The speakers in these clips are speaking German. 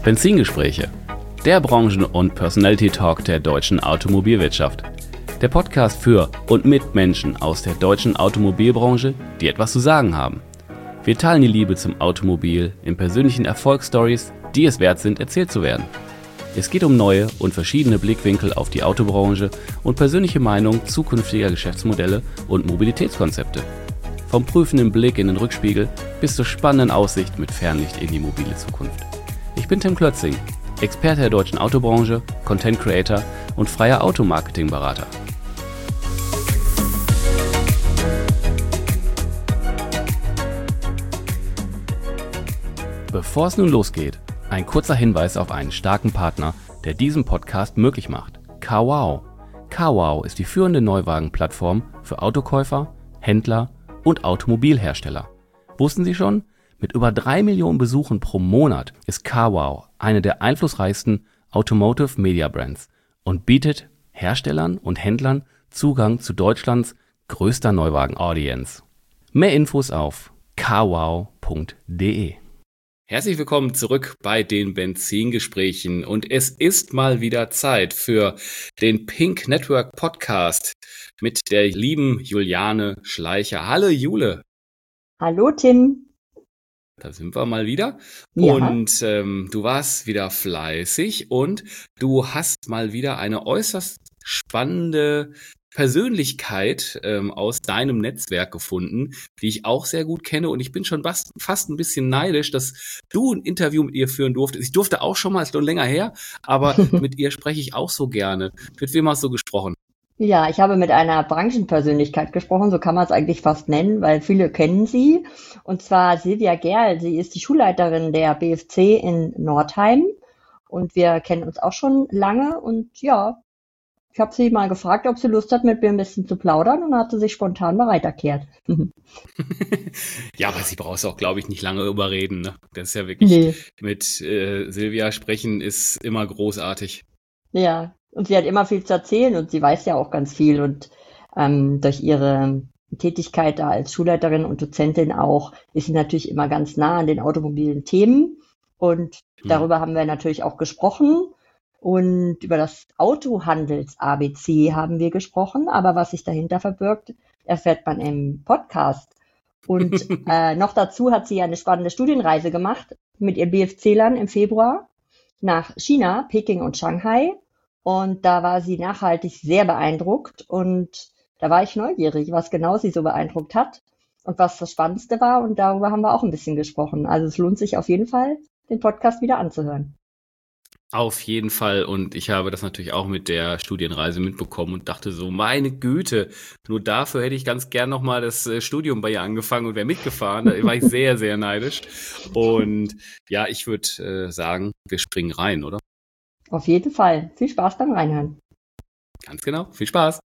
Benzingespräche, der Branchen- und Personality-Talk der deutschen Automobilwirtschaft. Der Podcast für und mit Menschen aus der deutschen Automobilbranche, die etwas zu sagen haben. Wir teilen die Liebe zum Automobil in persönlichen Erfolgsstories, die es wert sind, erzählt zu werden. Es geht um neue und verschiedene Blickwinkel auf die Autobranche und persönliche Meinungen zukünftiger Geschäftsmodelle und Mobilitätskonzepte. Vom prüfenden Blick in den Rückspiegel bis zur spannenden Aussicht mit Fernlicht in die mobile Zukunft. Ich bin Tim Klötzing, Experte der deutschen Autobranche, Content Creator und freier Automarketing-Berater. Bevor es nun losgeht, ein kurzer Hinweis auf einen starken Partner, der diesen Podcast möglich macht. CarWow. CarWow ist die führende Neuwagenplattform für Autokäufer, Händler und Automobilhersteller. Wussten Sie schon? Mit über 3 Millionen Besuchen pro Monat ist CarWow eine der einflussreichsten Automotive Media Brands und bietet Herstellern und Händlern Zugang zu Deutschlands größter Neuwagen-Audience. Mehr Infos auf carwow.de. Herzlich willkommen zurück bei den Benzingesprächen und es ist mal wieder Zeit für den Pink Network Podcast mit der lieben Juliane Schleicher. Hallo Jule. Hallo Tim. Da sind wir mal wieder. Ja. Und du warst wieder fleißig und du hast mal wieder eine äußerst spannende Persönlichkeit aus deinem Netzwerk gefunden, die ich auch sehr gut kenne. Und ich bin schon fast ein bisschen neidisch, dass du ein Interview mit ihr führen durftest. Ich durfte auch schon mal, ist schon länger her, aber mit ihr spreche ich auch so gerne. Mit wem hast du gesprochen? Ja, ich habe mit einer Branchenpersönlichkeit gesprochen, so kann man es eigentlich fast nennen, weil viele kennen sie. Und zwar Silvia Gerl. Sie ist die Schulleiterin der BFC in Nordheim. Und wir kennen uns auch schon lange. Und ja, ich habe sie mal gefragt, ob sie Lust hat, mit mir ein bisschen zu plaudern. Und dann hat sie sich spontan bereit erklärt. Ja, aber sie brauchst auch, glaube ich, nicht lange überreden. Ne? Das ist ja wirklich, Mit Silvia sprechen ist immer großartig. Ja, und sie hat immer viel zu erzählen und sie weiß ja auch ganz viel und durch ihre Tätigkeit da als Schulleiterin und Dozentin auch ist sie natürlich immer ganz nah an den automobilen Themen und darüber haben wir natürlich auch gesprochen und über das Autohandels-ABC haben wir gesprochen, aber was sich dahinter verbirgt, erfährt man im Podcast. Und noch dazu hat sie ja eine spannende Studienreise gemacht mit ihren BFC-Lern im Februar nach China, Peking und Shanghai. Und da war sie nachhaltig sehr beeindruckt und da war ich neugierig, was genau sie so beeindruckt hat und was das Spannendste war und darüber haben wir auch ein bisschen gesprochen. Also es lohnt sich auf jeden Fall, den Podcast wieder anzuhören. Auf jeden Fall und ich habe das natürlich auch mit der Studienreise mitbekommen und dachte so, meine Güte, nur dafür hätte ich ganz gern nochmal das Studium bei ihr angefangen und wäre mitgefahren. Da war ich sehr, sehr neidisch und ja, ich würde sagen, wir springen rein, oder? Auf jeden Fall. Viel Spaß beim Reinhören. Ganz genau. Viel Spaß.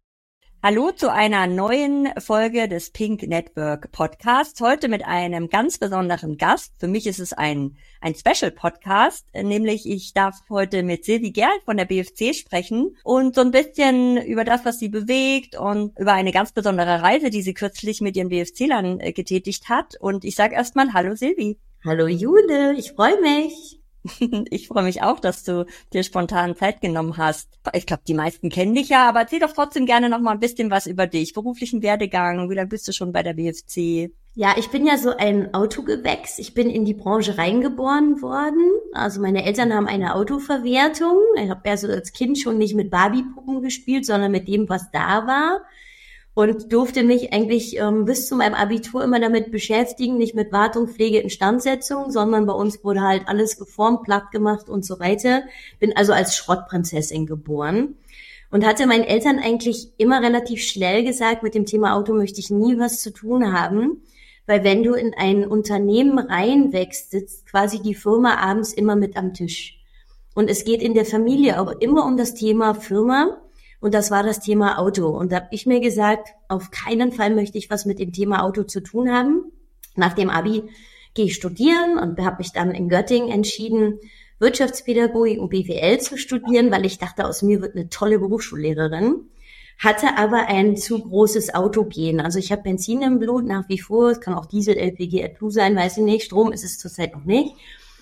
Hallo zu einer neuen Folge des Pink Network Podcasts. Heute mit einem ganz besonderen Gast. Für mich ist es ein Special Podcast, nämlich ich darf heute mit Silvi Gerl von der BFC sprechen und so ein bisschen über das, was sie bewegt und über eine ganz besondere Reise, die sie kürzlich mit ihren BFC-Lern getätigt hat. Und ich sage erstmal Hallo Silvi. Hallo Jule, ich freue mich. Ich freue mich auch, dass du dir spontan Zeit genommen hast. Ich glaube, die meisten kennen dich ja, aber erzähl doch trotzdem gerne noch mal ein bisschen was über dich, beruflichen Werdegang. Wie lange bist du schon bei der BFC? Ja, ich bin ja so ein Autogewächs. Ich bin in die Branche reingeboren worden. Also meine Eltern haben eine Autoverwertung. Ich habe ja so als Kind schon nicht mit Barbie-Puppen gespielt, sondern mit dem, was da war. Und durfte mich eigentlich bis zu meinem Abitur immer damit beschäftigen, nicht mit Wartung, Pflege, Instandsetzung, sondern bei uns wurde halt alles geformt, platt gemacht und so weiter. Bin also als Schrottprinzessin geboren und hatte meinen Eltern eigentlich immer relativ schnell gesagt, mit dem Thema Auto möchte ich nie was zu tun haben, weil wenn du in ein Unternehmen reinwächst, sitzt quasi die Firma abends immer mit am Tisch. Und es geht in der Familie auch immer um das Thema Firma. Und das war das Thema Auto. Und da habe ich mir gesagt, auf keinen Fall möchte ich was mit dem Thema Auto zu tun haben. Nach dem Abi gehe ich studieren und habe mich dann in Göttingen entschieden, Wirtschaftspädagogik und BWL zu studieren, weil ich dachte, aus mir wird eine tolle Berufsschullehrerin. Hatte aber ein zu großes Autogen. Also ich habe Benzin im Blut nach wie vor. Es kann auch Diesel, LPG, AdBlue sein, weiß ich nicht. Strom ist es zurzeit noch nicht.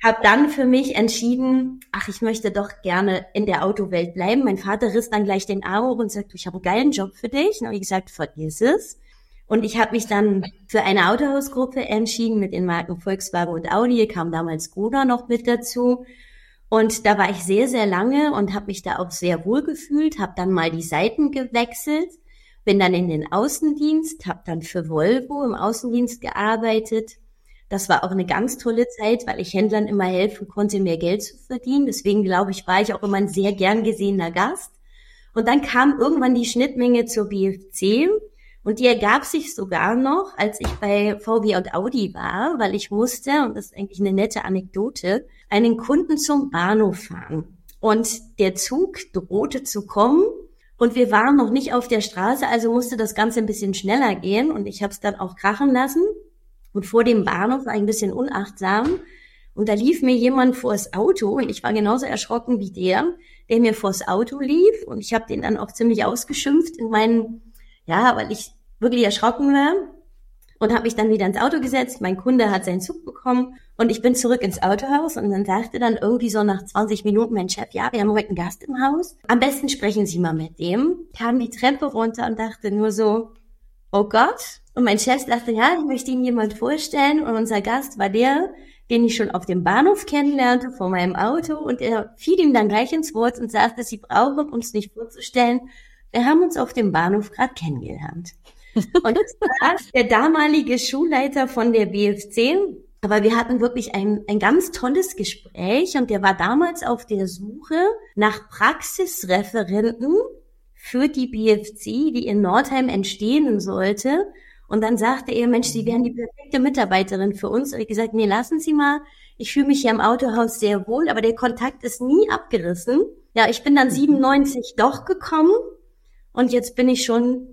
habe dann für mich entschieden, ich möchte doch gerne in der Autowelt bleiben. Mein Vater riss dann gleich den Arm hoch und sagte, ich habe einen geilen Job für dich. Und habe ich gesagt, vergiss es. Und ich habe mich dann für eine Autohausgruppe entschieden mit den Marken Volkswagen und Audi. Kam damals Skoda noch mit dazu. Und da war ich sehr, sehr lange und habe mich da auch sehr wohl gefühlt. Habe dann mal die Seiten gewechselt, bin dann in den Außendienst, habe dann für Volvo im Außendienst gearbeitet. Das war auch eine ganz tolle Zeit, weil ich Händlern immer helfen konnte, mehr Geld zu verdienen. Deswegen, glaube ich, war ich auch immer ein sehr gern gesehener Gast. Und dann kam irgendwann die Schnittmenge zur BFC. Und die ergab sich sogar noch, als ich bei VW und Audi war, weil ich musste, und das ist eigentlich eine nette Anekdote, einen Kunden zum Bahnhof fahren. Und der Zug drohte zu kommen. Und wir waren noch nicht auf der Straße, also musste das Ganze ein bisschen schneller gehen. Und ich habe es dann auch krachen lassen. Und vor dem Bahnhof war ich ein bisschen unachtsam. Und da lief mir jemand vors Auto. Und ich war genauso erschrocken wie der mir vors Auto lief. Und ich habe den dann auch ziemlich ausgeschimpft in meinen, weil ich wirklich erschrocken war. Und habe mich dann wieder ins Auto gesetzt. Mein Kunde hat seinen Zug bekommen. Und ich bin zurück ins Autohaus. Und dann sagte dann irgendwie so nach 20 Minuten mein Chef, wir haben heute einen Gast im Haus. Am besten sprechen Sie mal mit dem. Kam die Treppe runter und dachte nur so, oh Gott. Und mein Chef dachte, ich möchte Ihnen jemand vorstellen. Und unser Gast war der, den ich schon auf dem Bahnhof kennenlernte, vor meinem Auto. Und er fiel ihm dann gleich ins Wort und sagte, Sie brauchen uns nicht vorzustellen. Wir haben uns auf dem Bahnhof gerade kennengelernt. Und das war der damalige Schulleiter von der BFC. Aber wir hatten wirklich ein ganz tolles Gespräch. Und der war damals auf der Suche nach Praxisreferenten für die BFC, die in Nordheim entstehen sollte. Und dann sagte er, Mensch, Sie wären die perfekte Mitarbeiterin für uns. Und ich gesagt, nee, lassen Sie mal. Ich fühle mich hier im Autohaus sehr wohl, aber der Kontakt ist nie abgerissen. Ja, ich bin dann 97 doch gekommen und jetzt bin ich schon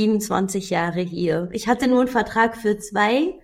27 Jahre hier. Ich hatte nur einen Vertrag für 2,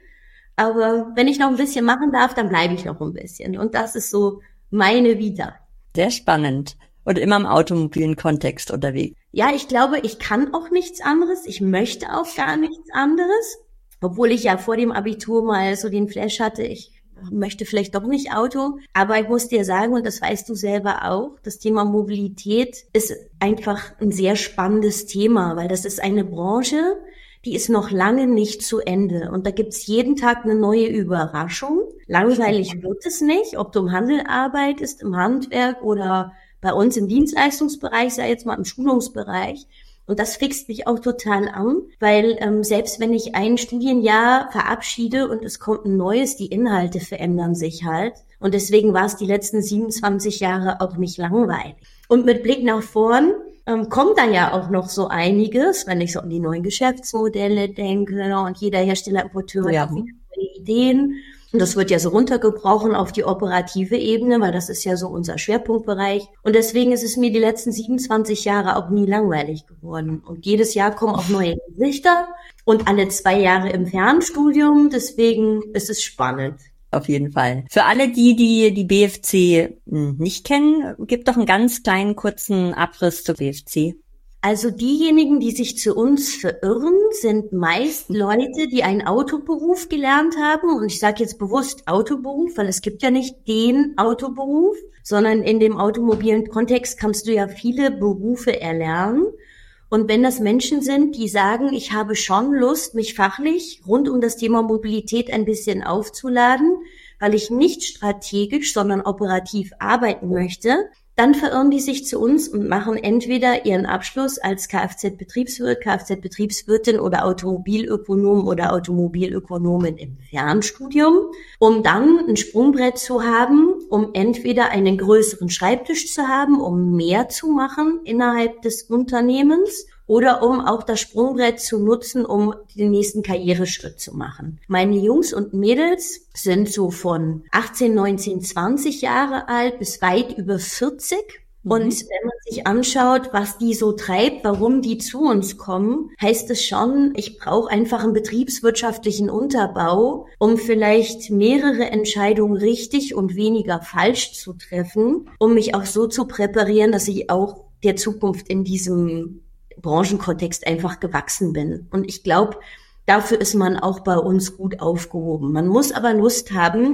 aber wenn ich noch ein bisschen machen darf, dann bleibe ich noch ein bisschen. Und das ist so meine Vita. Sehr spannend. Und immer im automobilen Kontext unterwegs. Ja, ich glaube, ich kann auch nichts anderes. Ich möchte auch gar nichts anderes. Obwohl ich ja vor dem Abitur mal so den Flash hatte, ich möchte vielleicht doch nicht Auto. Aber ich muss dir sagen, und das weißt du selber auch, das Thema Mobilität ist einfach ein sehr spannendes Thema, weil das ist eine Branche, die ist noch lange nicht zu Ende. Und da gibt's jeden Tag eine neue Überraschung. Langweilig wird es nicht, ob du im Handel arbeitest, im Handwerk oder bei uns im Dienstleistungsbereich, sei jetzt mal im Schulungsbereich. Und das fixt mich auch total an, weil selbst wenn ich ein Studienjahr verabschiede und es kommt ein neues, die Inhalte verändern sich halt. Und deswegen war es die letzten 27 Jahre auch nicht langweilig. Und mit Blick nach vorn kommt dann ja auch noch so einiges, wenn ich so an die neuen Geschäftsmodelle denke. Und jeder Hersteller, Importeur hat auch wieder neue Ideen. Und das wird ja so runtergebrochen auf die operative Ebene, weil das ist ja so unser Schwerpunktbereich. Und deswegen ist es mir die letzten 27 Jahre auch nie langweilig geworden. Und jedes Jahr kommen auch neue Gesichter und alle 2 Jahre im Fernstudium. Deswegen ist es spannend. Auf jeden Fall. Für alle, die BFC nicht kennen, gibt doch einen ganz kleinen, kurzen Abriss zur BFC. Also diejenigen, die sich zu uns verirren, sind meist Leute, die einen Autoberuf gelernt haben. Und ich sage jetzt bewusst Autoberuf, weil es gibt ja nicht den Autoberuf, sondern in dem automobilen Kontext kannst du ja viele Berufe erlernen. Und wenn das Menschen sind, die sagen, ich habe schon Lust, mich fachlich rund um das Thema Mobilität ein bisschen aufzuladen, weil ich nicht strategisch, sondern operativ arbeiten möchte, dann verirren die sich zu uns und machen entweder ihren Abschluss als Kfz-Betriebswirt, Kfz-Betriebswirtin oder Automobilökonom oder Automobilökonomin im Fernstudium, um dann ein Sprungbrett zu haben, um entweder einen größeren Schreibtisch zu haben, um mehr zu machen innerhalb des Unternehmens, oder um auch das Sprungbrett zu nutzen, um den nächsten Karriereschritt zu machen. Meine Jungs und Mädels sind so von 18, 19, 20 Jahre alt bis weit über 40. Und wenn man sich anschaut, was die so treibt, warum die zu uns kommen, heißt es schon, ich brauche einfach einen betriebswirtschaftlichen Unterbau, um vielleicht mehrere Entscheidungen richtig und weniger falsch zu treffen, um mich auch so zu präparieren, dass ich auch der Zukunft in diesem Branchenkontext einfach gewachsen bin. Und ich glaube, dafür ist man auch bei uns gut aufgehoben. Man muss aber Lust haben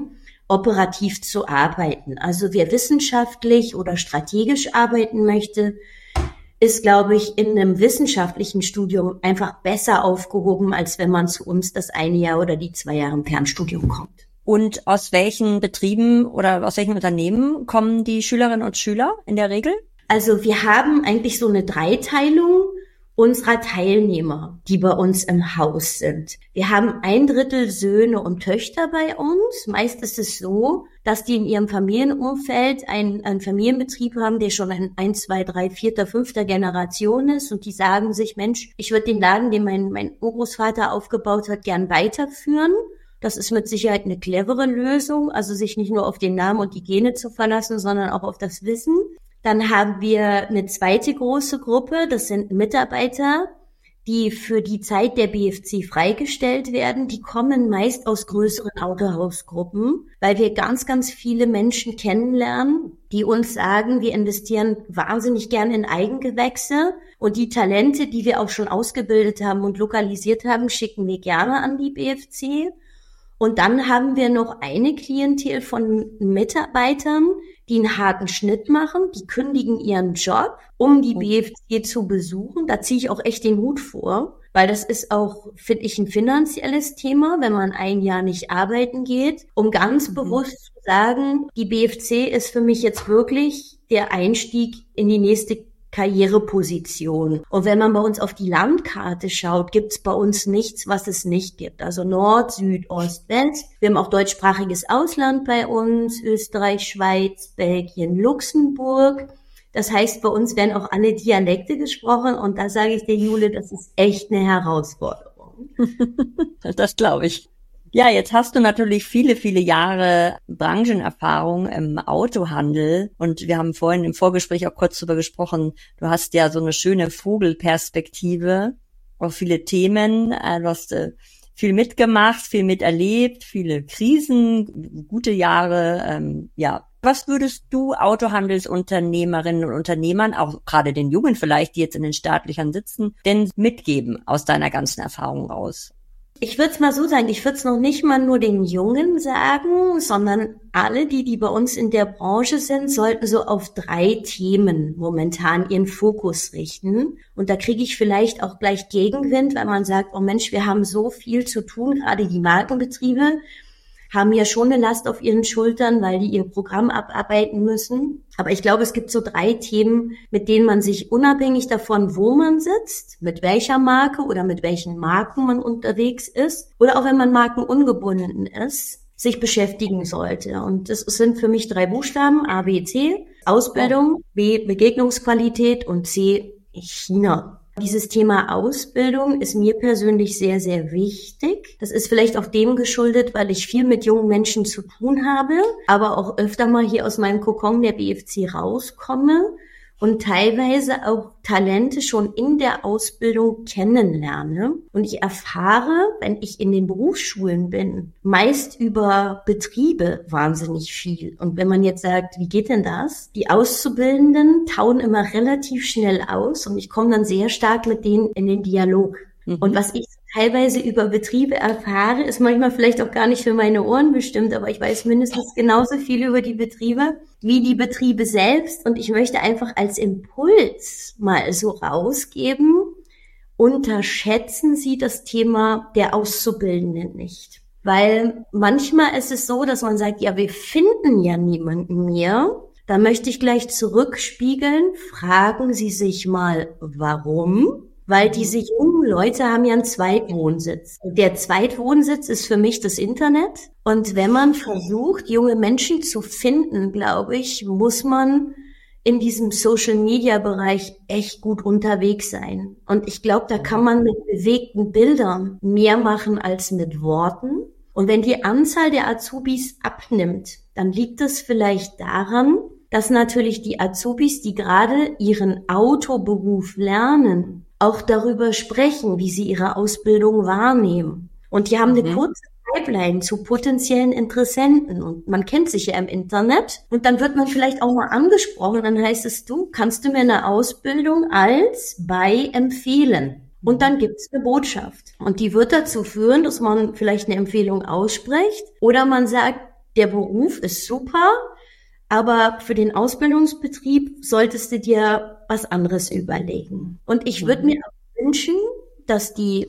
operativ zu arbeiten. Also wer wissenschaftlich oder strategisch arbeiten möchte, ist, glaube ich, in einem wissenschaftlichen Studium einfach besser aufgehoben, als wenn man zu uns das 1 Jahr oder die 2 Jahre im Fernstudium kommt. Und aus welchen Betrieben oder aus welchen Unternehmen kommen die Schülerinnen und Schüler in der Regel? Also wir haben eigentlich so eine Dreiteilung unserer Teilnehmer, die bei uns im Haus sind. Wir haben 1/3 Söhne und Töchter bei uns. Meist ist es so, dass die in ihrem Familienumfeld einen Familienbetrieb haben, der schon in 1, 2, 3, 4., 5. Generation ist, und die sagen sich, Mensch, ich würde den Laden, den mein Urgroßvater aufgebaut hat, gern weiterführen. Das ist mit Sicherheit eine clevere Lösung, also sich nicht nur auf den Namen und die Gene zu verlassen, sondern auch auf das Wissen. Dann haben wir eine zweite große Gruppe, das sind Mitarbeiter, die für die Zeit der BFC freigestellt werden. Die kommen meist aus größeren Autohausgruppen, weil wir ganz, ganz viele Menschen kennenlernen, die uns sagen, wir investieren wahnsinnig gerne in Eigengewächse und die Talente, die wir auch schon ausgebildet haben und lokalisiert haben, schicken wir gerne an die BFC. Und dann haben wir noch eine Klientel von Mitarbeitern, die einen harten Schnitt machen, die kündigen ihren Job, um die BFC zu besuchen. Da ziehe ich auch echt den Hut vor, weil das ist auch, finde ich, ein finanzielles Thema, wenn man 1 Jahr nicht arbeiten geht, um ganz bewusst zu sagen, die BFC ist für mich jetzt wirklich der Einstieg in die nächste Karriereposition. Und wenn man bei uns auf die Landkarte schaut, gibt es bei uns nichts, was es nicht gibt. Also Nord, Süd, Ost, West. Wir haben auch deutschsprachiges Ausland bei uns, Österreich, Schweiz, Belgien, Luxemburg. Das heißt, bei uns werden auch alle Dialekte gesprochen, und da sage ich dir, Jule, das ist echt eine Herausforderung. Das glaube ich. Ja, jetzt hast du natürlich viele, viele Jahre Branchenerfahrung im Autohandel, und wir haben vorhin im Vorgespräch auch kurz darüber gesprochen, du hast ja so eine schöne Vogelperspektive auf viele Themen, du hast viel mitgemacht, viel miterlebt, viele Krisen, gute Jahre, ja. Was würdest du Autohandelsunternehmerinnen und Unternehmern, auch gerade den Jungen vielleicht, die jetzt in den Startlöchern sitzen, denn mitgeben aus deiner ganzen Erfahrung raus? Ich würde es mal so sagen, ich würde es noch nicht mal nur den Jungen sagen, sondern alle, die bei uns in der Branche sind, sollten so auf 3 Themen momentan ihren Fokus richten. Und da kriege ich vielleicht auch gleich Gegenwind, weil man sagt, oh Mensch, wir haben so viel zu tun, gerade die Markenbetriebe haben ja schon eine Last auf ihren Schultern, weil die ihr Programm abarbeiten müssen. Aber ich glaube, es gibt so 3 Themen, mit denen man sich unabhängig davon, wo man sitzt, mit welcher Marke oder mit welchen Marken man unterwegs ist, oder auch wenn man markenungebunden ist, sich beschäftigen sollte. Und das sind für mich 3 Buchstaben, A, B, C, Ausbildung, B, Begegnungsqualität und C, China. Dieses Thema Ausbildung ist mir persönlich sehr, sehr wichtig. Das ist vielleicht auch dem geschuldet, weil ich viel mit jungen Menschen zu tun habe, aber auch öfter mal hier aus meinem Kokon der BFC rauskomme und teilweise auch Talente schon in der Ausbildung kennenlerne. Und ich erfahre, wenn ich in den Berufsschulen bin, meist über Betriebe wahnsinnig viel. Und wenn man jetzt sagt, wie geht denn das? Die Auszubildenden tauen immer relativ schnell aus, und ich komme dann sehr stark mit denen in den Dialog. Und was ich teilweise über Betriebe erfahre, ist manchmal vielleicht auch gar nicht für meine Ohren bestimmt, aber ich weiß mindestens genauso viel über die Betriebe wie die Betriebe selbst. Und ich möchte einfach als Impuls mal so rausgeben, unterschätzen Sie das Thema der Auszubildenden nicht. Weil manchmal ist es so, dass man sagt, ja, wir finden ja niemanden mehr. Da möchte ich gleich zurückspiegeln, fragen Sie sich mal, warum? Weil diese jungen Leute haben ja einen Zweitwohnsitz. Der Zweitwohnsitz ist für mich das Internet. Und wenn man versucht, junge Menschen zu finden, glaube ich, muss man in diesem Social-Media-Bereich echt gut unterwegs sein. Und ich glaube, da kann man mit bewegten Bildern mehr machen als mit Worten. Und wenn die Anzahl der Azubis abnimmt, dann liegt es vielleicht daran, dass natürlich die Azubis, die gerade ihren Autoberuf lernen, auch darüber sprechen, wie sie ihre Ausbildung wahrnehmen. Und die haben eine kurze Pipeline zu potenziellen Interessenten. Und man kennt sich ja im Internet. Und dann wird man vielleicht auch mal angesprochen. Dann heißt es, du, kannst du mir eine Ausbildung als bei empfehlen? Und dann gibt's eine Botschaft. Und die wird dazu führen, dass man vielleicht eine Empfehlung ausspricht. Oder man sagt, der Beruf ist super, aber für den Ausbildungsbetrieb solltest du dir was anderes überlegen. Und ich würde mir auch wünschen, dass die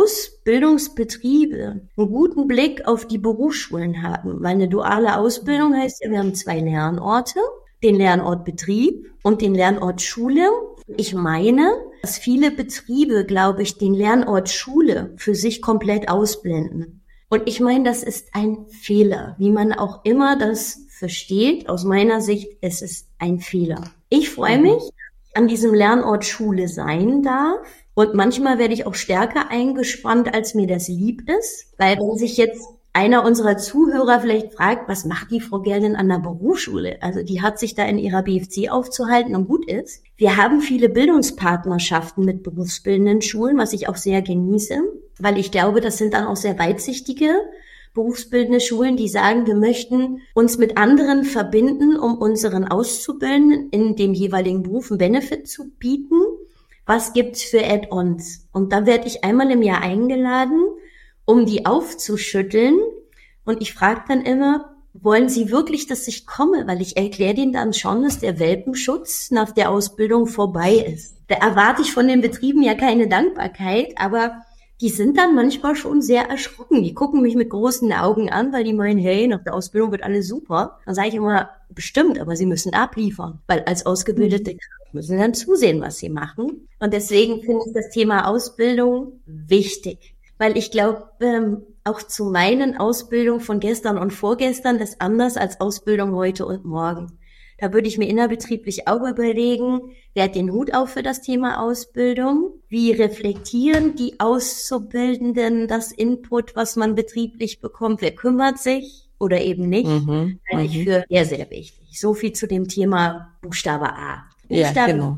Ausbildungsbetriebe einen guten Blick auf die Berufsschulen haben, weil eine duale Ausbildung heißt ja, wir haben 2 Lernorte, den Lernort Betrieb und den Lernort Schule. Ich meine, dass viele Betriebe, glaube ich, den Lernort Schule für sich komplett ausblenden. Und ich meine, das ist ein Fehler, wie man auch immer das versteht. Aus meiner Sicht, es ist ein Fehler. Ich freue mich, dass ich an diesem Lernort Schule sein darf. Und manchmal werde ich auch stärker eingespannt, als mir das lieb ist. Weil wenn sich jetzt einer unserer Zuhörer vielleicht fragt, was macht die Frau Gerl denn an der Berufsschule? Also die hat sich da in ihrer BFC aufzuhalten und gut ist. Wir haben viele Bildungspartnerschaften mit berufsbildenden Schulen, was ich auch sehr genieße, weil ich glaube, das sind dann auch sehr weitsichtige berufsbildende Schulen, die sagen, wir möchten uns mit anderen verbinden, um unseren Auszubildenden in dem jeweiligen Beruf einen Benefit zu bieten. Was gibt's für Add-ons? Und da werde ich einmal im Jahr eingeladen, um die aufzuschütteln. Und ich frage dann immer, wollen Sie wirklich, dass ich komme? Weil ich erkläre denen dann schon, dass der Welpenschutz nach der Ausbildung vorbei ist. Da erwarte ich von den Betrieben ja keine Dankbarkeit, aber die sind dann manchmal schon sehr erschrocken. Die gucken mich mit großen Augen an, weil die meinen, hey, nach der Ausbildung wird alles super. Dann sage ich immer, bestimmt, aber Sie müssen abliefern. Weil als ausgebildete Kraft müssen dann zusehen, was sie machen. Und deswegen finde ich das Thema Ausbildung wichtig. Weil ich glaube, auch zu meinen Ausbildungen von gestern und vorgestern ist anders als Ausbildung heute und morgen. Da würde ich mir innerbetrieblich auch überlegen, wer hat den Hut auf für das Thema Ausbildung? Wie reflektieren die Auszubildenden das Input, was man betrieblich bekommt? Wer kümmert sich oder eben nicht? Halte ich für sehr, sehr wichtig. So viel zu dem Thema Buchstabe A. Buchstabe genau.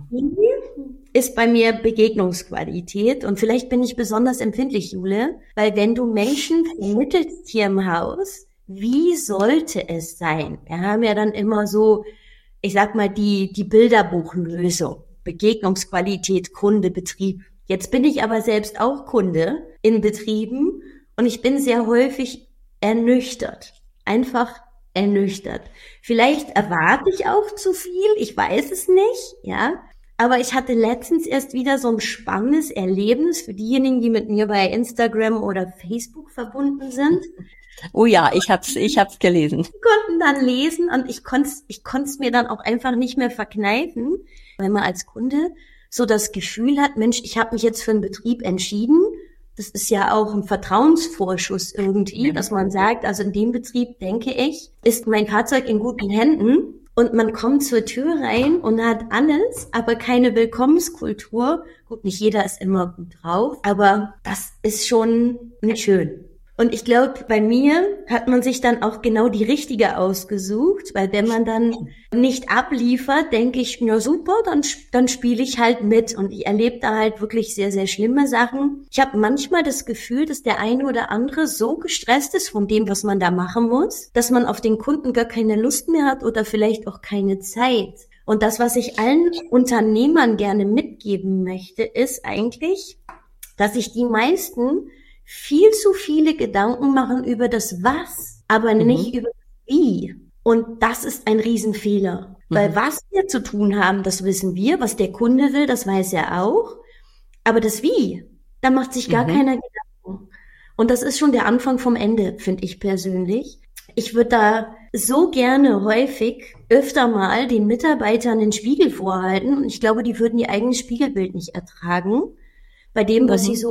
ist bei mir Begegnungsqualität und vielleicht bin ich besonders empfindlich, Jule, weil wenn du Menschen vermittelst hier im Haus, wie sollte es sein? Wir haben ja dann immer so, ich sag mal, die Bilderbuchlösung, Begegnungsqualität, Kunde, Betrieb. Jetzt bin ich aber selbst auch Kunde in Betrieben und ich bin sehr häufig ernüchtert, einfach ernüchtert. Vielleicht erwarte ich auch zu viel, ich weiß es nicht, ja. Aber ich hatte letztens erst wieder so ein spannendes Erlebnis für diejenigen, die mit mir bei Instagram oder Facebook verbunden sind. Oh ja, ich hab's gelesen. Die konnten dann lesen und ich konnt's mir dann auch einfach nicht mehr verkneifen, wenn man als Kunde so das Gefühl hat, Mensch, ich habe mich jetzt für einen Betrieb entschieden. Das ist ja auch ein Vertrauensvorschuss irgendwie, dass man sagt, also in dem Betrieb, denke ich, ist mein Fahrzeug in guten Händen. Und man kommt zur Tür rein und hat alles, aber keine Willkommenskultur. Gut, nicht jeder ist immer gut drauf, aber das ist schon nicht schön. Und ich glaube, bei mir hat man sich dann auch genau die richtige ausgesucht, weil wenn man dann nicht abliefert, denke ich, ja super, dann spiele ich halt mit. Und ich erlebe da halt wirklich sehr, sehr schlimme Sachen. Ich habe manchmal das Gefühl, dass der eine oder andere so gestresst ist von dem, was man da machen muss, dass man auf den Kunden gar keine Lust mehr hat oder vielleicht auch keine Zeit. Und das, was ich allen Unternehmern gerne mitgeben möchte, ist eigentlich, dass sich die meisten viel zu viele Gedanken machen über das Was, aber nicht über das Wie. Und das ist ein Riesenfehler. Weil was wir zu tun haben, das wissen wir. Was der Kunde will, das weiß er auch. Aber das Wie, da macht sich gar keiner Gedanken. Und das ist schon der Anfang vom Ende, finde ich persönlich. Ich würde da so gerne häufig öfter mal den Mitarbeitern den Spiegel vorhalten. Und ich glaube, die würden ihr eigenes Spiegelbild nicht ertragen, bei dem, was sie so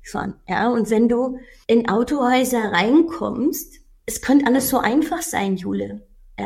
ja, und wenn du in Autohäuser reinkommst, es könnte alles so einfach sein, Jule.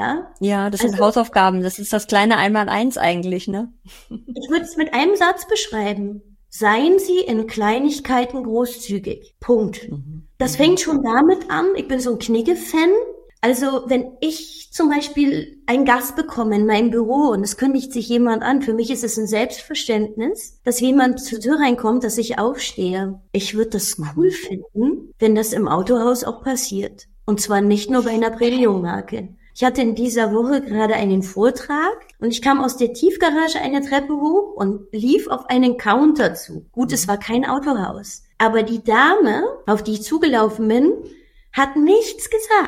Ja, das sind Hausaufgaben. Das ist das kleine Einmaleins eigentlich, ne? Ich würde es mit einem Satz beschreiben. Seien Sie in Kleinigkeiten großzügig. Punkt. Das fängt schon damit an. Ich bin so ein Knigge-Fan. Also, wenn ich zum Beispiel einen Gast bekomme in meinem Büro und es kündigt sich jemand an, für mich ist es ein Selbstverständnis, dass jemand zur Tür reinkommt, dass ich aufstehe. Ich würde das cool finden, wenn das im Autohaus auch passiert. Und zwar nicht nur bei einer Premium-Marke. Ich hatte in dieser Woche gerade einen Vortrag und ich kam aus der Tiefgarage eine Treppe hoch und lief auf einen Counter zu. Gut, es war kein Autohaus. Aber die Dame, auf die ich zugelaufen bin, hat nichts gesagt.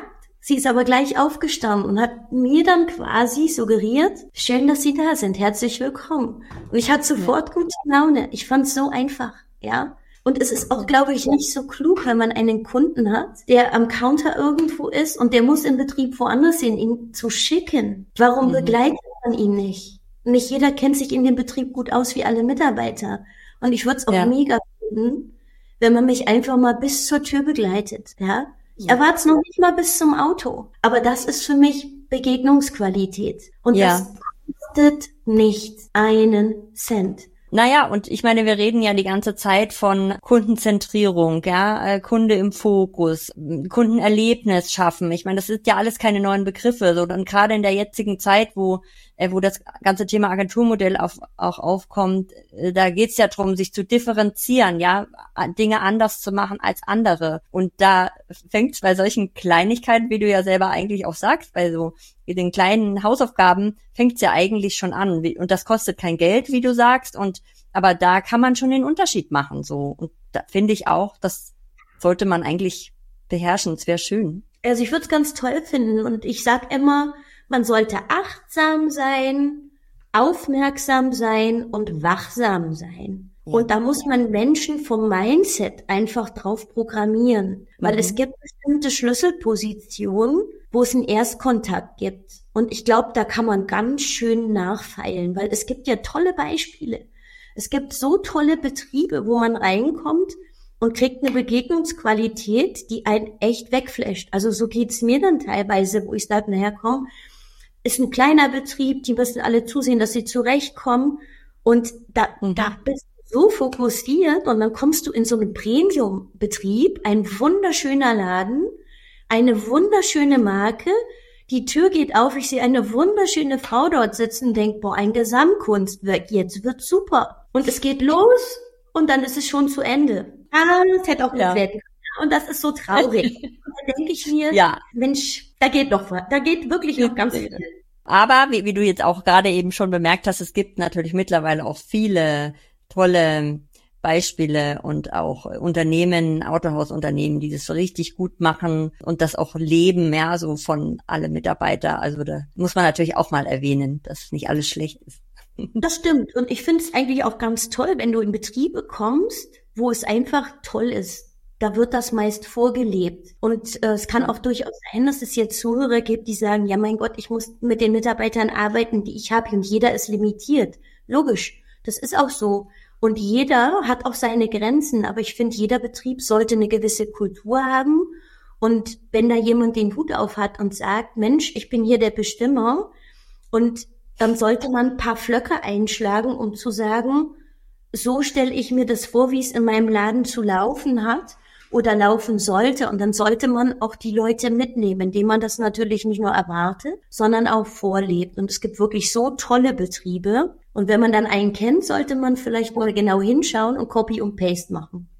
Sie ist aber gleich aufgestanden und hat mir dann quasi suggeriert, schön, dass Sie da sind, herzlich willkommen. Und ich hatte sofort gute Laune. Ich fand es so einfach, ja. Und es ist auch, glaube ich, nicht so klug, wenn man einen Kunden hat, der am Counter irgendwo ist und der muss im Betrieb woanders hin, ihn zu schicken. Warum begleitet man ihn nicht? Nicht jeder kennt sich in dem Betrieb gut aus wie alle Mitarbeiter. Und ich würde es auch mega finden, wenn man mich einfach mal bis zur Tür begleitet, ja. Ich erwarte es noch nicht mal bis zum Auto. Aber das ist für mich Begegnungsqualität. Und das kostet nicht einen Cent. Naja, und ich meine, wir reden ja die ganze Zeit von Kundenzentrierung, ja, Kunde im Fokus, Kundenerlebnis schaffen. Ich meine, das ist ja alles keine neuen Begriffe, so, und gerade in der jetzigen Zeit, wo das ganze Thema Agenturmodell auch aufkommt, da geht's ja darum, sich zu differenzieren, ja, Dinge anders zu machen als andere. Und da fängt's bei solchen Kleinigkeiten, wie du ja selber eigentlich auch sagst, bei so den kleinen Hausaufgaben fängt's ja eigentlich schon an. Und das kostet kein Geld, wie du sagst, aber da kann man schon den Unterschied machen, so. Und da finde ich auch, das sollte man eigentlich beherrschen. Es wäre schön. Also ich würde es ganz toll finden und ich sag immer, man sollte achtsam sein, aufmerksam sein und wachsam sein. Ja. Und da muss man Menschen vom Mindset einfach drauf programmieren. Weil es gibt bestimmte Schlüsselpositionen, wo es einen Erstkontakt gibt. Und ich glaube, da kann man ganz schön nachfeilen, weil es gibt ja tolle Beispiele. Es gibt so tolle Betriebe, wo man reinkommt und kriegt eine Begegnungsqualität, die einen echt wegflasht. Also so geht's mir dann teilweise, wo ich sage, naja, komm, ist ein kleiner Betrieb, die müssen alle zusehen, dass sie zurechtkommen. Und da bist du so fokussiert und dann kommst du in so einen Premium-Betrieb, ein wunderschöner Laden, eine wunderschöne Marke, die Tür geht auf, ich sehe eine wunderschöne Frau dort sitzen und denke, boah, ein Gesamtkunstwerk, jetzt wird's super. Und es geht los und dann ist es schon zu Ende. Das hätte auch gut werden können. Und das ist so traurig. Und da denke ich mir, Mensch, da geht doch was. Da geht wirklich noch ganz viel. Aber wie du jetzt auch gerade eben schon bemerkt hast, es gibt natürlich mittlerweile auch viele tolle Beispiele und auch Unternehmen, Autohausunternehmen, die das so richtig gut machen und das auch leben, ja, so von alle Mitarbeiter. Also da muss man natürlich auch mal erwähnen, dass nicht alles schlecht ist. Das stimmt. Und ich finde es eigentlich auch ganz toll, wenn du in Betriebe kommst, wo es einfach toll ist. Da wird das meist vorgelebt. Und es kann auch durchaus sein, dass es jetzt Zuhörer gibt, die sagen, ja mein Gott, ich muss mit den Mitarbeitern arbeiten, die ich habe und jeder ist limitiert. Logisch, das ist auch so. Und jeder hat auch seine Grenzen, aber ich finde, jeder Betrieb sollte eine gewisse Kultur haben. Und wenn da jemand den Hut auf hat und sagt, Mensch, ich bin hier der Bestimmer, und dann sollte man ein paar Flöcke einschlagen, um zu sagen, so stelle ich mir das vor, wie es in meinem Laden zu laufen hat oder laufen sollte. Und dann sollte man auch die Leute mitnehmen, indem man das natürlich nicht nur erwartet, sondern auch vorlebt. Und es gibt wirklich so tolle Betriebe. Und wenn man dann einen kennt, sollte man vielleicht mal genau hinschauen und Copy und Paste machen.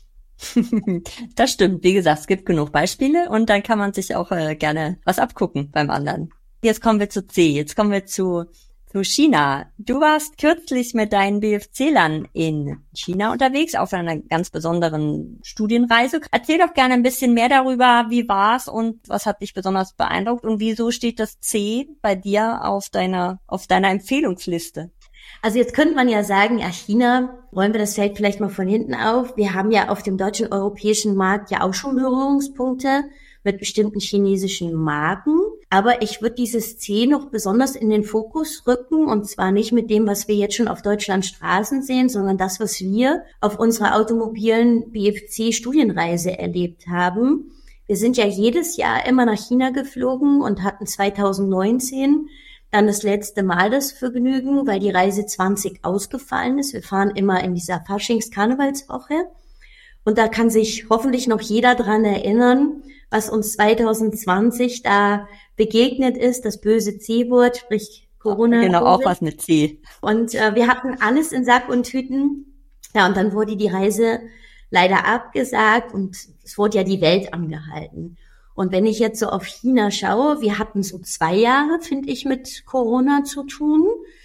Das stimmt. Wie gesagt, es gibt genug Beispiele und dann kann man sich auch gerne was abgucken beim anderen. Jetzt kommen wir zu C. Jetzt kommen wir zu China. Du warst kürzlich mit deinen BFC-Lern in China unterwegs auf einer ganz besonderen Studienreise. Erzähl doch gerne ein bisschen mehr darüber, wie war's und was hat dich besonders beeindruckt und wieso steht das C bei dir auf deiner Empfehlungsliste? Also jetzt könnte man ja sagen, ja, China, rollen wir das Feld vielleicht mal von hinten auf. Wir haben ja auf dem deutschen, europäischen Markt ja auch schon Berührungspunkte mit bestimmten chinesischen Marken. Aber ich würde dieses C noch besonders in den Fokus rücken, und zwar nicht mit dem, was wir jetzt schon auf Deutschlands Straßen sehen, sondern das, was wir auf unserer automobilen BFC-Studienreise erlebt haben. Wir sind ja jedes Jahr immer nach China geflogen und hatten 2019 dann das letzte Mal das Vergnügen, weil die Reise 20 ausgefallen ist. Wir fahren immer in dieser Faschings-Karnevalswoche. Und da kann sich hoffentlich noch jeder dran erinnern, was uns 2020 da begegnet ist, das böse C-Wort, sprich Corona. Genau, auch was mit C. Und wir hatten alles in Sack und Tüten. Ja, und dann wurde die Reise leider abgesagt und es wurde ja die Welt angehalten. Und wenn ich jetzt so auf China schaue, wir hatten so 2 Jahre, finde ich, mit Corona zu tun.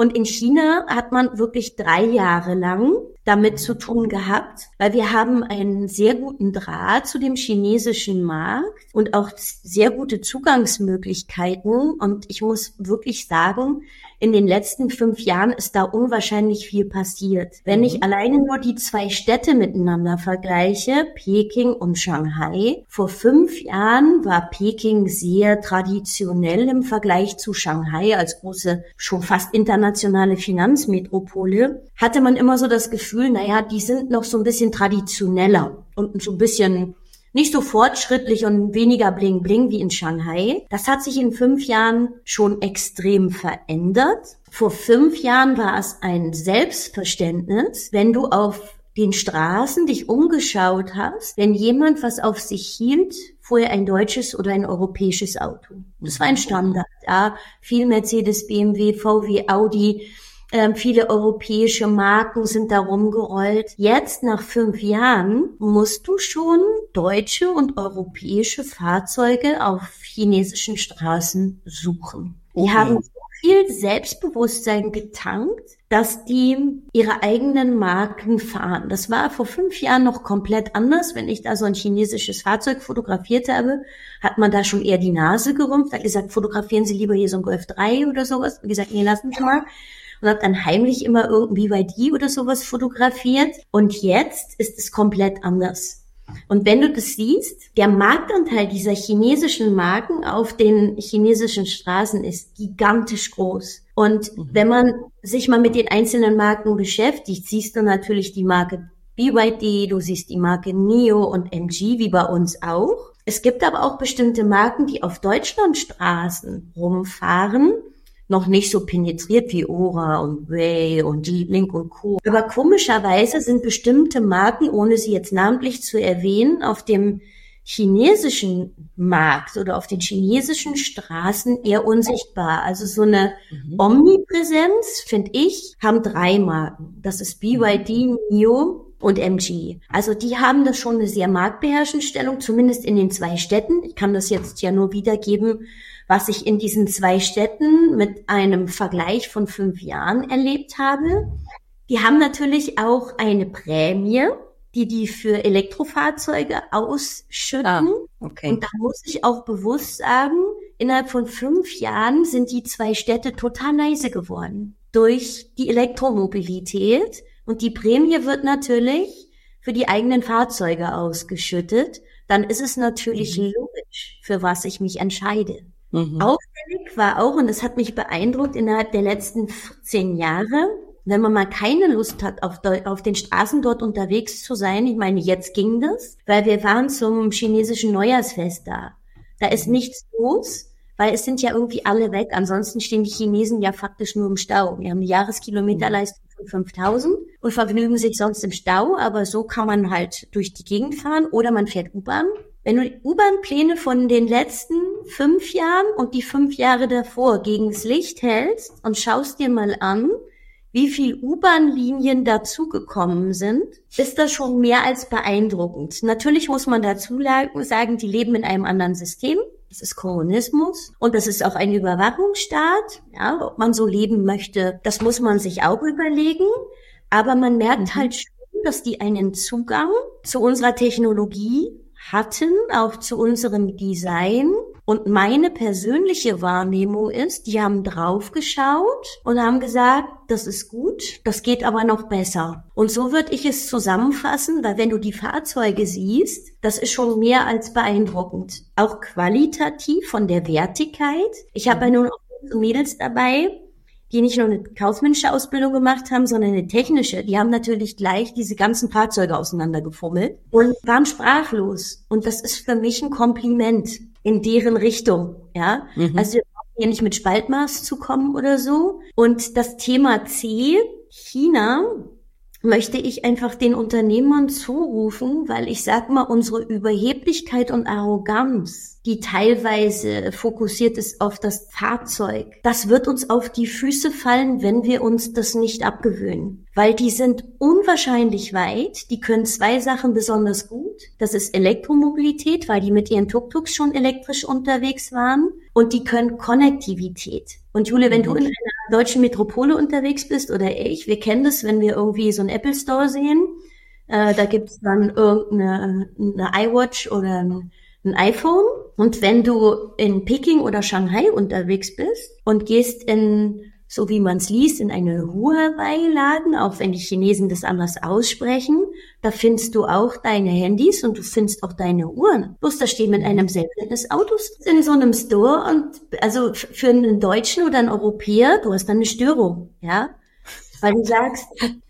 Und in China hat man wirklich 3 Jahre lang damit zu tun gehabt, weil wir haben einen sehr guten Draht zu dem chinesischen Markt und auch sehr gute Zugangsmöglichkeiten. Und ich muss wirklich sagen, in den letzten 5 Jahren ist da unwahrscheinlich viel passiert. Wenn ich alleine nur die 2 Städte miteinander vergleiche, Peking und Shanghai, vor 5 Jahren war Peking sehr traditionell im Vergleich zu Shanghai als große, schon fast internationale Finanzmetropole, hatte man immer so das Gefühl, naja, die sind noch so ein bisschen traditioneller und so ein bisschen nicht so fortschrittlich und weniger bling bling wie in Shanghai. Das hat sich in 5 Jahren schon extrem verändert. Vor 5 Jahren war es ein Selbstverständnis, wenn du auf den Straßen dich umgeschaut hast, wenn jemand was auf sich hielt, vorher ein deutsches oder ein europäisches Auto. Das war ein Standard. Ja, viel Mercedes, BMW, VW, Audi, viele europäische Marken sind da rumgerollt. Jetzt, nach 5 Jahren, musst du schon deutsche und europäische Fahrzeuge auf chinesischen Straßen suchen. Die haben so viel Selbstbewusstsein getankt, dass die ihre eigenen Marken fahren. Das war vor 5 Jahren noch komplett anders. Wenn ich da so ein chinesisches Fahrzeug fotografiert habe, hat man da schon eher die Nase gerümpft, hat gesagt, fotografieren Sie lieber hier so ein Golf 3 oder sowas. Und gesagt, nee, lassen Sie mal. Und habe dann heimlich immer irgendwie BYD oder sowas fotografiert. Und jetzt ist es komplett anders. Und wenn du das siehst, der Marktanteil dieser chinesischen Marken auf den chinesischen Straßen ist gigantisch groß. Und wenn man sich mal mit den einzelnen Marken beschäftigt, siehst du natürlich die Marke BYD, du siehst die Marke NIO und MG, wie bei uns auch. Es gibt aber auch bestimmte Marken, die auf Deutschlandstraßen rumfahren, noch nicht so penetriert wie Ora und Way und Link und Co. Aber komischerweise sind bestimmte Marken, ohne sie jetzt namentlich zu erwähnen, auf dem chinesischen Markt oder auf den chinesischen Straßen eher unsichtbar. Also so eine Omnipräsenz, finde ich, haben 3 Marken. Das ist BYD, NIO und MG. Also die haben da schon eine sehr marktbeherrschende Stellung, zumindest in den 2 Städten. Ich kann das jetzt ja nur wiedergeben, was ich in diesen 2 Städten mit einem Vergleich von 5 Jahren erlebt habe. Die haben natürlich auch eine Prämie, die für Elektrofahrzeuge ausschütten. Okay. Und da muss ich auch bewusst sagen, innerhalb von 5 Jahren sind die 2 Städte total leise geworden durch die Elektromobilität. Und die Prämie wird natürlich für die eigenen Fahrzeuge ausgeschüttet. Dann ist es natürlich logisch, für was ich mich entscheide. Auffällig war auch, und das hat mich beeindruckt innerhalb der letzten 14 Jahre, wenn man mal keine Lust hat, auf den Straßen dort unterwegs zu sein, ich meine, jetzt ging das, weil wir waren zum chinesischen Neujahrsfest da. Da ist nichts los, weil es sind ja irgendwie alle weg. Ansonsten stehen die Chinesen ja faktisch nur im Stau. Wir haben eine Jahreskilometerleistung von 5.000 und vergnügen sich sonst im Stau, aber so kann man halt durch die Gegend fahren oder man fährt U-Bahn. Wenn du die U-Bahn-Pläne von den letzten 5 Jahren und die 5 Jahre davor gegens Licht hältst und schaust dir mal an, wie viel U-Bahn-Linien dazugekommen sind, ist das schon mehr als beeindruckend. Natürlich muss man dazu sagen, die leben in einem anderen System. Das ist Kommunismus und das ist auch ein Überwachungsstaat. Ja, ob man so leben möchte, das muss man sich auch überlegen. Aber man merkt halt schon, dass die einen Zugang zu unserer Technologie hatten, auch zu unserem Design. Und meine persönliche Wahrnehmung ist, die haben draufgeschaut und haben gesagt, das ist gut, das geht aber noch besser. Und so würde ich es zusammenfassen, weil wenn du die Fahrzeuge siehst, das ist schon mehr als beeindruckend. Auch qualitativ von der Wertigkeit. Ich habe ja nun auch Mädels dabei, die nicht nur eine kaufmännische Ausbildung gemacht haben, sondern eine technische. Die haben natürlich gleich diese ganzen Fahrzeuge auseinandergefummelt und waren sprachlos. Und das ist für mich ein Kompliment in deren Richtung, ja. Also wir brauchen hier nicht mit Spaltmaß zu kommen oder so. Und das Thema C, China, möchte ich einfach den Unternehmern zurufen, weil ich sag mal, unsere Überheblichkeit und Arroganz, die teilweise fokussiert ist auf das Fahrzeug, das wird uns auf die Füße fallen, wenn wir uns das nicht abgewöhnen. Weil die sind unwahrscheinlich weit, die können 2 Sachen besonders gut. Das ist Elektromobilität, weil die mit ihren Tuk-Tuks schon elektrisch unterwegs waren. Und die können Konnektivität. Und Jule, wenn du in einer deutschen Metropole unterwegs bist oder ich, wir kennen das, wenn wir irgendwie so einen Apple Store sehen, da gibt's dann irgendeine iWatch oder ein iPhone. Und wenn du in Peking oder Shanghai unterwegs bist und gehst so wie man es liest, in eine Huawei-Laden, auch wenn die Chinesen das anders aussprechen, da findest du auch deine Handys und du findest auch deine Uhren. Bloß da stehen mit einem selbstständigen Autos in so einem Store und also für einen Deutschen oder einen Europäer, du hast dann eine Störung, ja? Weil du sagst,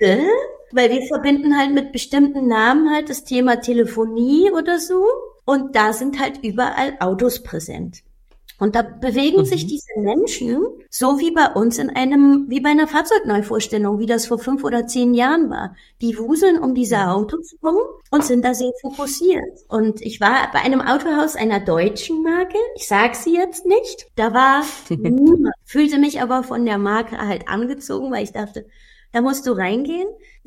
weil wir verbinden halt mit bestimmten Namen halt das Thema Telefonie oder so und da sind halt überall Autos präsent. Und da bewegen sich diese Menschen so wie bei uns wie bei einer Fahrzeugneuvorstellung, wie das vor 5 oder 10 Jahren war. Die wuseln um diese Autos rum und sind da sehr fokussiert. Und ich war bei einem Autohaus einer deutschen Marke, ich sag sie jetzt nicht, da war niemand, fühlte mich aber von der Marke halt angezogen, weil ich dachte, da musst du reingehen.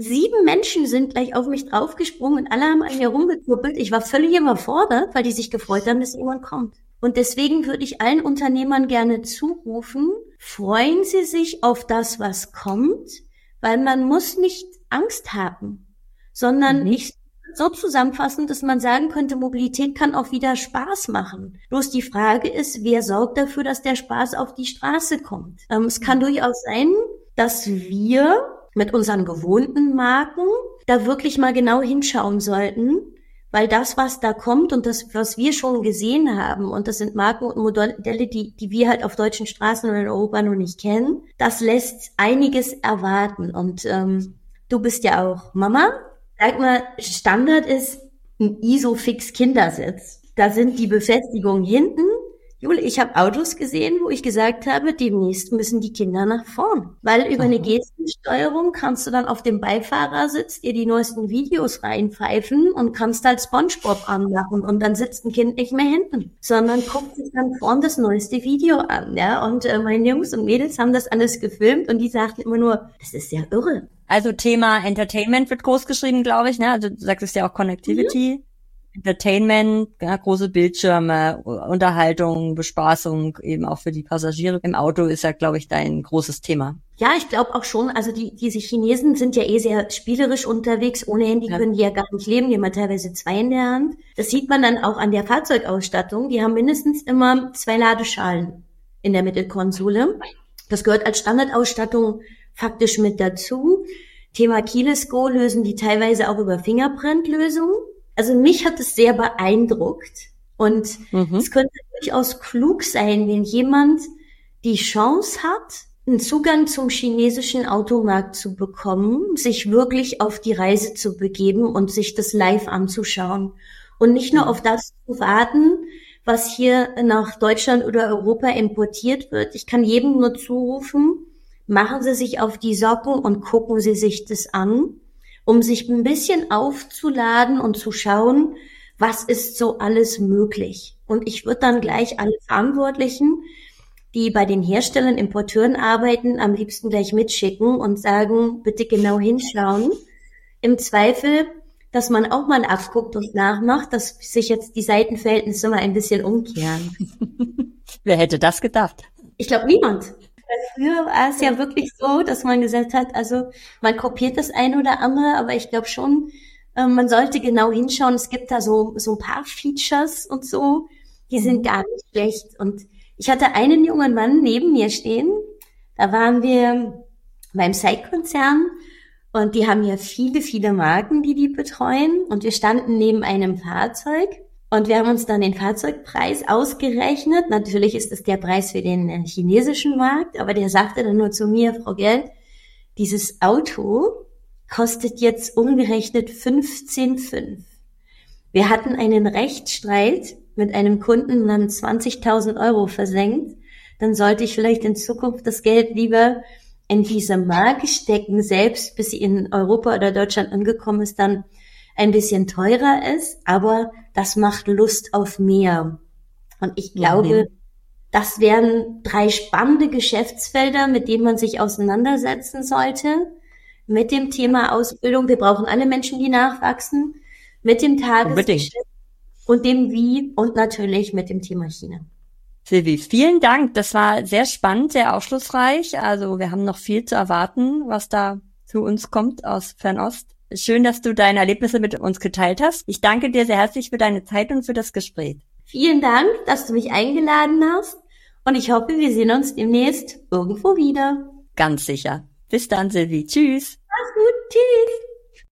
7 Menschen sind gleich auf mich draufgesprungen und alle haben an mir rumgekuppelt. Ich war völlig überfordert, weil die sich gefreut haben, dass jemand kommt. Und deswegen würde ich allen Unternehmern gerne zurufen, freuen Sie sich auf das, was kommt, weil man muss nicht Angst haben, sondern ich so zusammenfassen, dass man sagen könnte, Mobilität kann auch wieder Spaß machen. Bloß die Frage ist, wer sorgt dafür, dass der Spaß auf die Straße kommt? Es kann durchaus sein, dass wir mit unseren gewohnten Marken da wirklich mal genau hinschauen sollten, weil das, was da kommt und das, was wir schon gesehen haben, und das sind Marken und Modelle, die wir halt auf deutschen Straßen oder in Europa noch nicht kennen, das lässt einiges erwarten. Und du bist ja auch Mama. Sag mal, Standard ist ein Isofix-Kindersitz. Da sind die Befestigungen hinten. Jule, ich habe Autos gesehen, wo ich gesagt habe, demnächst müssen die Kinder nach vorn. Weil über eine Gestensteuerung kannst du dann auf dem Beifahrersitz dir die neuesten Videos reinpfeifen und kannst halt SpongeBob anmachen und dann sitzt ein Kind nicht mehr hinten, sondern guckt sich dann vorn das neueste Video an, ja. Und meine Jungs und Mädels haben das alles gefilmt und die sagten immer nur, das ist ja irre. Also Thema Entertainment wird groß geschrieben, glaube ich, ne? Also du sagst es ja auch Connectivity. Entertainment, ja, große Bildschirme, Unterhaltung, Bespaßung, eben auch für die Passagiere im Auto ist ja, glaube ich, dein großes Thema. Ja, ich glaube auch schon, also diese Chinesen sind ja sehr spielerisch unterwegs, ohne Handy können die ja gar nicht leben, die haben ja teilweise 2 in der Hand. Das sieht man dann auch an der Fahrzeugausstattung, die haben mindestens immer 2 Ladeschalen in der Mittelkonsole. Das gehört als Standardausstattung faktisch mit dazu. Thema Keyless Go lösen die teilweise auch über Fingerprint-Lösungen. Also mich hat es sehr beeindruckt und es könnte durchaus klug sein, wenn jemand die Chance hat, einen Zugang zum chinesischen Automarkt zu bekommen, sich wirklich auf die Reise zu begeben und sich das live anzuschauen und nicht nur auf das zu warten, was hier nach Deutschland oder Europa importiert wird. Ich kann jedem nur zurufen, machen Sie sich auf die Socken und gucken Sie sich das an, um sich ein bisschen aufzuladen und zu schauen, was ist so alles möglich. Und ich würde dann gleich alle Verantwortlichen, die bei den Herstellern, Importeuren arbeiten, am liebsten gleich mitschicken und sagen, bitte genau hinschauen. Im Zweifel, dass man auch mal abguckt und nachmacht, dass sich jetzt die Seitenverhältnisse mal ein bisschen umkehren. Wer hätte das gedacht? Ich glaube, niemand. Früher war es ja wirklich so, dass man gesagt hat, also man kopiert das eine oder andere, aber ich glaube schon, man sollte genau hinschauen. Es gibt da so ein paar Features und so, die sind gar nicht schlecht. Und ich hatte einen jungen Mann neben mir stehen, da waren wir beim SAIC-Konzern und die haben ja viele Marken, die betreuen und wir standen neben einem Fahrzeug. Und wir haben uns dann den Fahrzeugpreis ausgerechnet. Natürlich ist es der Preis für den chinesischen Markt, aber der sagte dann nur zu mir, Frau Gell, dieses Auto kostet jetzt umgerechnet 15,5. Wir hatten einen Rechtsstreit mit einem Kunden und haben 20.000 Euro versenkt. Dann sollte ich vielleicht in Zukunft das Geld lieber in diese Marke stecken, selbst bis sie in Europa oder Deutschland angekommen ist, dann ein bisschen teurer ist, aber das macht Lust auf mehr. Und ich glaube, das wären 3 spannende Geschäftsfelder, mit denen man sich auseinandersetzen sollte. Mit dem Thema Ausbildung. Wir brauchen alle Menschen, die nachwachsen. Mit dem Tagesgeschäft und dem Wie und natürlich mit dem Thema China. Silvi, vielen Dank. Das war sehr spannend, sehr aufschlussreich. Also wir haben noch viel zu erwarten, was da zu uns kommt aus Fernost. Schön, dass du deine Erlebnisse mit uns geteilt hast. Ich danke dir sehr herzlich für deine Zeit und für das Gespräch. Vielen Dank, dass du mich eingeladen hast. Und ich hoffe, wir sehen uns demnächst irgendwo wieder. Ganz sicher. Bis dann, Silvi. Tschüss. Mach's gut. Tschüss.